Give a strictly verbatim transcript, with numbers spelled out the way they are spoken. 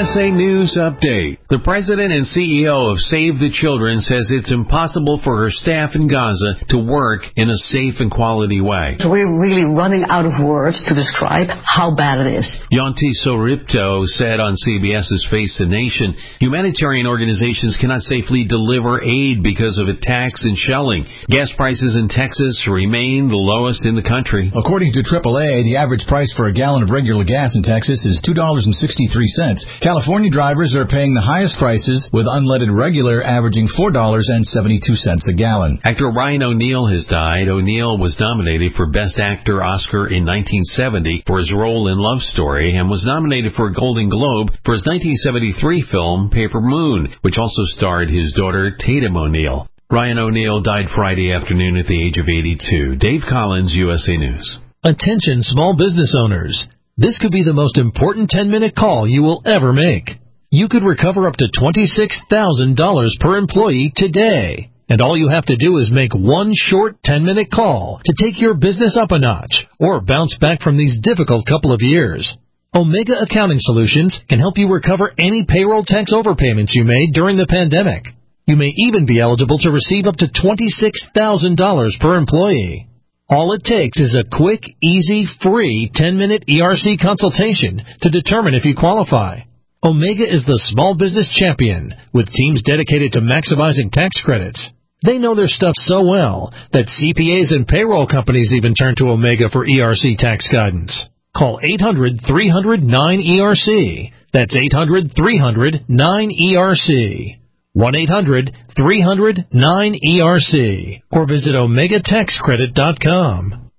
S A News Update. The president and C E O of Save the Children says it's impossible for her staff in Gaza to work in a safe and quality way. So we're really running out of words to describe how bad it is. Yonti Soripto said on CBS's Face the Nation, humanitarian organizations cannot safely deliver aid because of attacks and shelling. Gas prices in Texas remain the lowest in the country. According to triple A, the average price for a gallon of regular gas in Texas is two dollars and sixty-three cents. California drivers are paying the highest prices, with unleaded regular averaging four dollars and seventy-two cents a gallon. Actor Ryan O'Neal has died. O'Neal was nominated for Best Actor Oscar in nineteen seventy for his role in Love Story and was nominated for a Golden Globe for his nineteen seventy-three film Paper Moon, which also starred his daughter Tatum O'Neal. Ryan O'Neal died Friday afternoon at the age of eighty-two. Dave Collins, U S A News. Attention small business owners. This could be the most important ten-minute call you will ever make. You could recover up to twenty-six thousand dollars per employee today. And all you have to do is make one short ten-minute call to take your business up a notch or bounce back from these difficult couple of years. Omega Accounting Solutions can help you recover any payroll tax overpayments you made during the pandemic. You may even be eligible to receive up to twenty-six thousand dollars per employee. All it takes is a quick, easy, free ten-minute E R C consultation to determine if you qualify. Omega is the small business champion with teams dedicated to maximizing tax credits. They know their stuff so well that C P As and payroll companies even turn to Omega for E R C tax guidance. Call eight hundred, three hundred, nine E R C. That's eight hundred, three hundred, nine E R C. one eight hundred, three hundred, nine E R C. Or visit omega tax credit dot com.